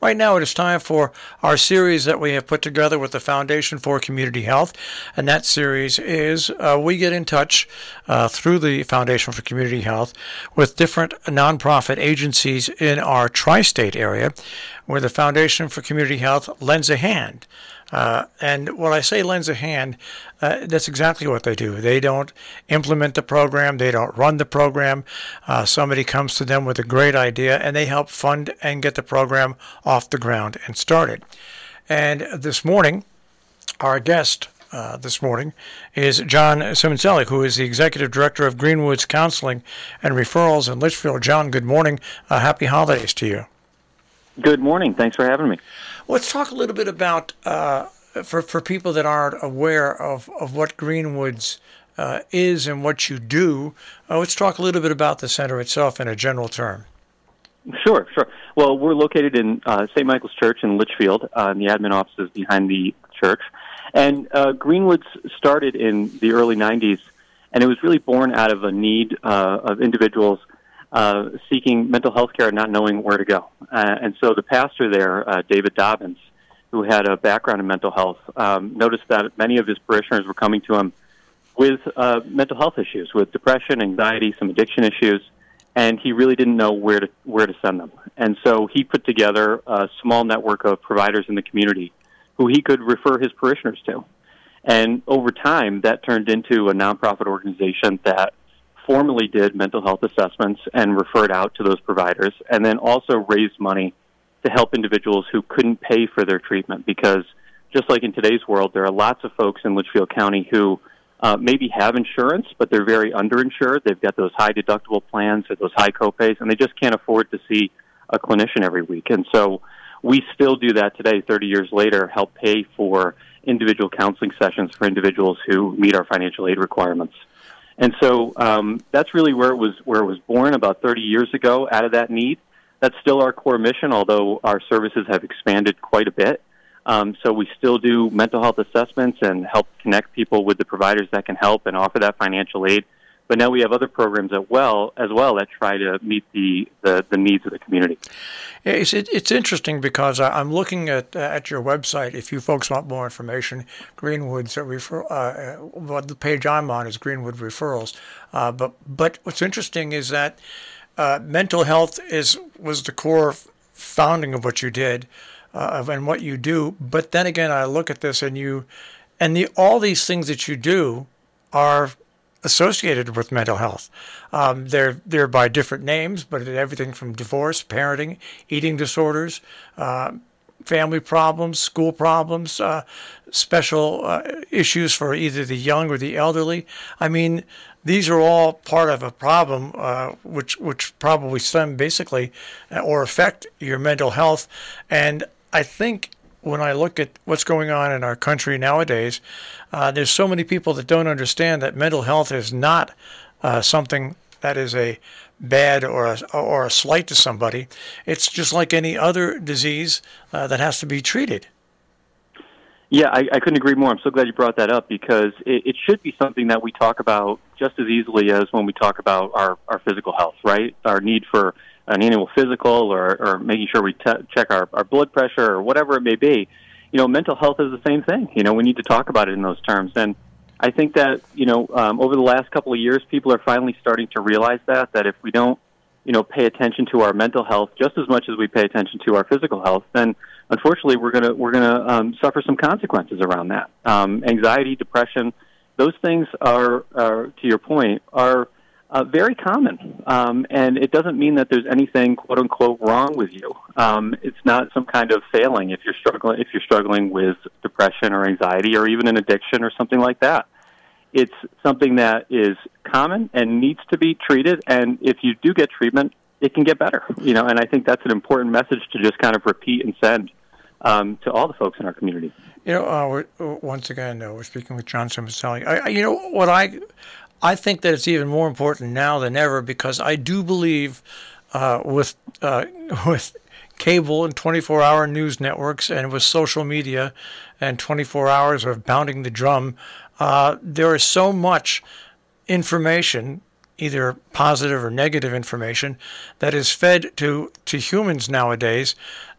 Right now it is time for our series that we have put together with the Foundation for Community Health. And that series is we get in touch through the Foundation for Community Health with different nonprofit agencies in our tri-state area where the Foundation for Community Health lends a hand. And when I say lends a hand, that's exactly what they do. They don't implement the program. They don't run the program. Somebody comes to them with a great idea, and they help fund and get the program off the ground and started. And this morning, our guest this morning is John Simoncelli, who is the Executive Director of Greenwoods Counseling and Referrals in Litchfield. John, good morning. Happy holidays to you. Good morning. Thanks for having me. Let's talk a little bit about, for people that aren't aware of what Greenwoods is and what you do, let's talk a little bit about the center itself in a general term. Sure. Well, we're located in St. Michael's Church in Litchfield, and the admin office is behind the church. And Greenwoods started in the early 90s, and it was really born out of a need of individuals seeking mental health care and not knowing where to go. And so the pastor there, David Dobbins, who had a background in mental health, noticed that many of his parishioners were coming to him with mental health issues, with depression, anxiety, some addiction issues, and he really didn't know where to send them. And so he put together a small network of providers in the community who he could refer his parishioners to. And over time, that turned into a nonprofit organization that formally did mental health assessments and referred out to those providers, and then also raised money to help individuals who couldn't pay for their treatment, because just like in today's world, there are lots of folks in Litchfield County who maybe have insurance, but they're very underinsured. They've got those high deductible plans or those high copays, and they just can't afford to see a clinician every week. And so we still do that today, 30 years later, help pay for individual counseling sessions for individuals who meet our financial aid requirements. And so that's really where it was born about 30 years ago out of that need. That's still our core mission, although our services have expanded quite a bit. So we still do mental health assessments and help connect people with the providers that can help and offer that financial aid. But now we have other programs as well that try to meet the needs of the community. Yeah, it's interesting because I'm looking at your website. If you folks want more information, Greenwoods the page I'm on is Greenwood Referrals. But what's interesting is that mental health was the core founding of what you did and what you do. But then again, I look at this and all these things that you do are associated with mental health. They're by different names, but everything from divorce, parenting, eating disorders, family problems, school problems, special issues for either the young or the elderly. I mean, these are all part of a problem which probably stem basically or affect your mental health. And I think when I look at what's going on in our country nowadays, there's so many people that don't understand that mental health is not something that is a bad or a slight to somebody. It's just like any other disease that has to be treated. Yeah, I couldn't agree more. I'm so glad you brought that up, because it should be something that we talk about just as easily as when we talk about our physical health, right? Our need for an annual physical or making sure we check our blood pressure or whatever it may be. Mental health is the same thing. We need to talk about it in those terms. And I think that, over the last couple of years, people are finally starting to realize that if we don't, pay attention to our mental health just as much as we pay attention to our physical health, then unfortunately we're gonna suffer some consequences around that. Anxiety, depression, those things are to your point, are very common, and it doesn't mean that there's anything "quote unquote" wrong with you. It's not some kind of failing if you're struggling with depression or anxiety or even an addiction or something like that. It's something that is common and needs to be treated, and if you do get treatment, it can get better. And I think that's an important message to just kind of repeat and send to all the folks in our community. Once again, we're speaking with John Simoncelli. I think that it's even more important now than ever, because I do believe with cable and 24-hour news networks and with social media and 24 hours of pounding the drum, there is so much information, either positive or negative information, that is fed to humans nowadays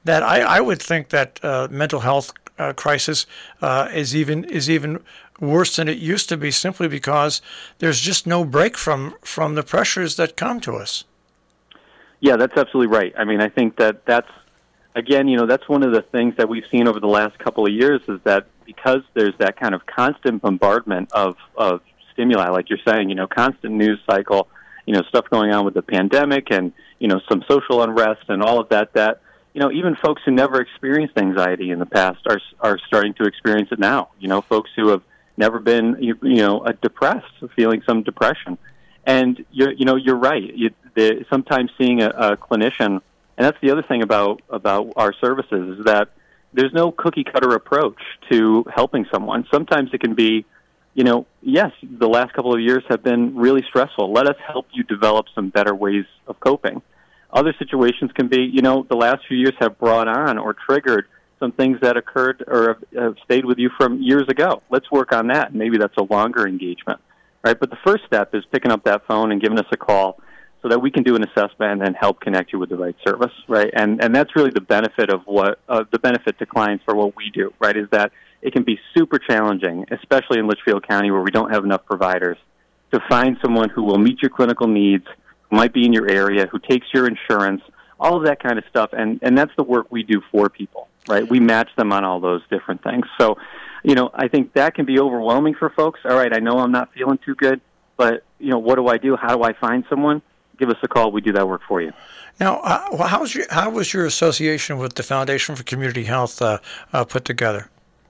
that I would think that mental health crisis is even worse than it used to be, simply because there's just no break from the pressures that come to us. Yeah, that's absolutely right. I mean, I think that's again, that's one of the things that we've seen over the last couple of years, is that because there's that kind of constant bombardment of stimuli, like you're saying, constant news cycle, stuff going on with the pandemic and, some social unrest and all of that, even folks who never experienced anxiety in the past are starting to experience it now. Folks who have never been, depressed, feeling some depression. And you're right. Sometimes seeing a clinician, and that's the other thing about our services, is that there's no cookie cutter approach to helping someone. Sometimes it can be, yes, the last couple of years have been really stressful. Let us help you develop some better ways of coping. Other situations can be, the last few years have brought on or triggered some things that occurred or have stayed with you from years ago. Let's work on that. Maybe that's a longer engagement, right? But the first step is picking up that phone and giving us a call so that we can do an assessment and then help connect you with the right service, right? And that's really the benefit of the benefit to clients for what we do, right? Is that it can be super challenging, especially in Litchfield County where we don't have enough providers, to find someone who will meet your clinical needs, who might be in your area, who takes your insurance, all of that kind of stuff. And that's the work we do for people, right? We match them on all those different things. So, I think that can be overwhelming for folks. All right, I know I'm not feeling too good, but, what do I do? How do I find someone? Give us a call. We do that work for you. Now, how was your association with the Foundation for Community Health put together?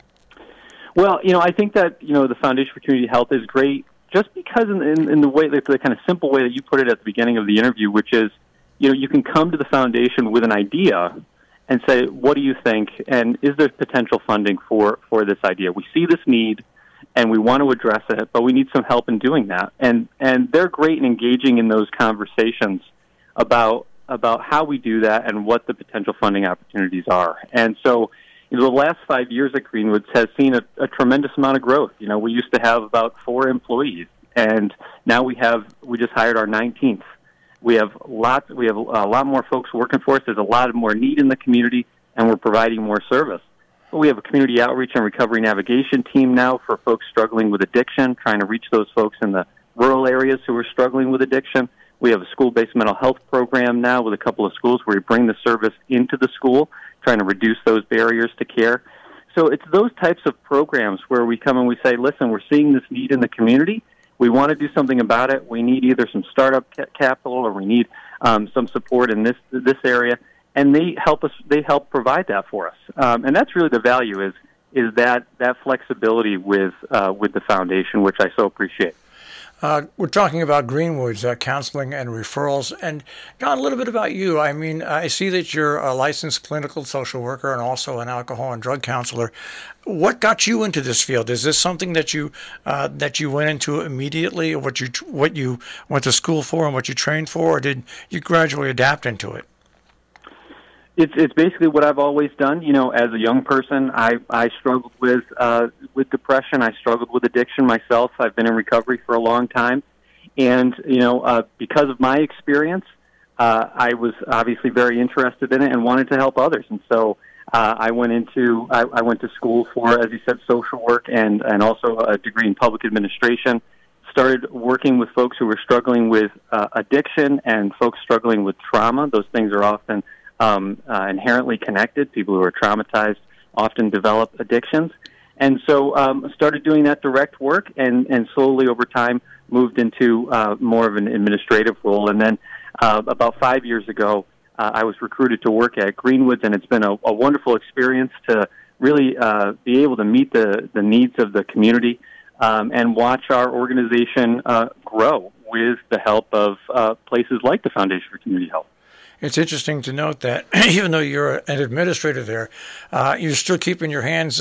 Well, I think that, the Foundation for Community Health is great just because in the way, the kind of simple way that you put it at the beginning of the interview, which is, you can come to the foundation with an idea and say, what do you think? And is there potential funding for this idea? We see this need and we want to address it, but we need some help in doing that. And they're great in engaging in those conversations about how we do that and what the potential funding opportunities are. And so, the last 5 years at Greenwoods has seen a tremendous amount of growth. We used to have about 4 employees, and now we just hired our 19th. We have a lot more folks working for us. There's a lot more need in the community, and we're providing more service. We have a community outreach and recovery navigation team now for folks struggling with addiction, trying to reach those folks in the rural areas who are struggling with addiction. We have a school-based mental health program now with a couple of schools where we bring the service into the school, trying to reduce those barriers to care. So it's those types of programs where we come and we say, listen, we're seeing this need in the community. We want to do something about it. We need either some startup capital or we need some support in this area. And they help provide that for us. And that's really the value is that flexibility with the foundation, which I so appreciate. We're talking about Greenwoods counseling and referrals. And John, a little bit about you. I mean, I see that you're a licensed clinical social worker and also an alcohol and drug counselor. What got you into this field? Is this something that you went into immediately, or what you went to school for and what you trained for, or did you gradually adapt into it? It's basically what I've always done. As a young person, I struggled with depression. I struggled with addiction myself. I've been in recovery for a long time, and because of my experience, I was obviously very interested in it and wanted to help others. And so I went to school for, as you said, social work and also a degree in public administration. Started working with folks who were struggling with addiction and folks struggling with trauma. Those things are often inherently connected. People who are traumatized often develop addictions. And so started doing that direct work and slowly over time moved into more of an administrative role. And then about 5 years ago, I was recruited to work at Greenwoods, and it's been a wonderful experience to really be able to meet the needs of the community and watch our organization grow with the help of places like the Foundation for Community Health. It's interesting to note that even though you're an administrator there, you're still keeping your hands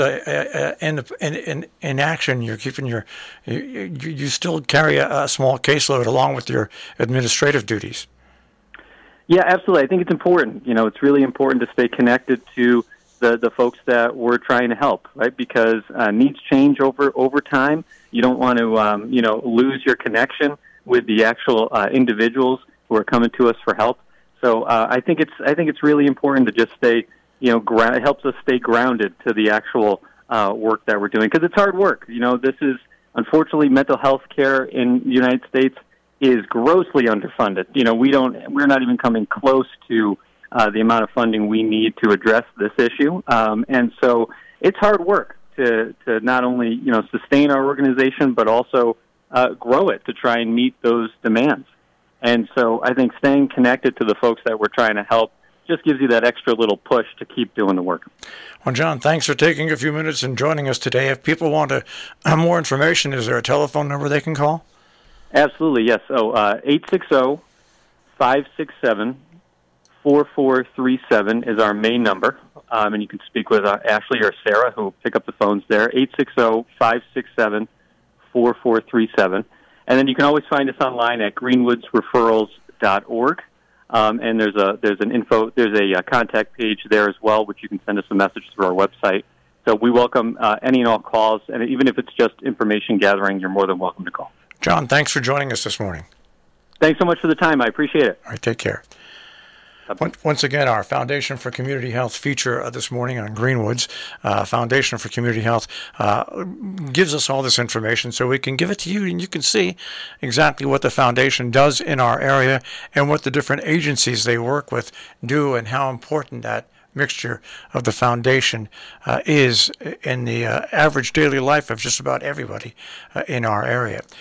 in action. You're keeping you still carry a small caseload along with your administrative duties. Yeah, absolutely. I think it's important. It's really important to stay connected to the folks that we're trying to help, right? Because needs change over time. You don't want to lose your connection with the actual individuals who are coming to us for help. So I think it's really important to just stay it helps us stay grounded to the actual work that we're doing, because it's hard work. This is, unfortunately, mental health care in the United States is grossly underfunded. We're not even coming close to the amount of funding we need to address this issue. And so it's hard work to not only, sustain our organization, but also grow it to try and meet those demands. And so I think staying connected to the folks that we're trying to help just gives you that extra little push to keep doing the work. Well, John, thanks for taking a few minutes and joining us today. If people want more information, is there a telephone number they can call? Absolutely, yes. So 860-567-4437 is our main number. And you can speak with Ashley or Sarah, who pick up the phones there, 860-567-4437. And then you can always find us online at greenwoodsreferrals.org. And there's a contact page there as well, which you can send us a message through our website. So we welcome any and all calls, and even if it's just information gathering, you're more than welcome to call. John, thanks for joining us this morning. Thanks so much for the time. I appreciate it. All right, take care. Once again, our Foundation for Community Health feature this morning on Greenwoods. Foundation for Community Health gives us all this information so we can give it to you, and you can see exactly what the foundation does in our area and what the different agencies they work with do, and how important that mixture of the foundation is in the average daily life of just about everybody in our area.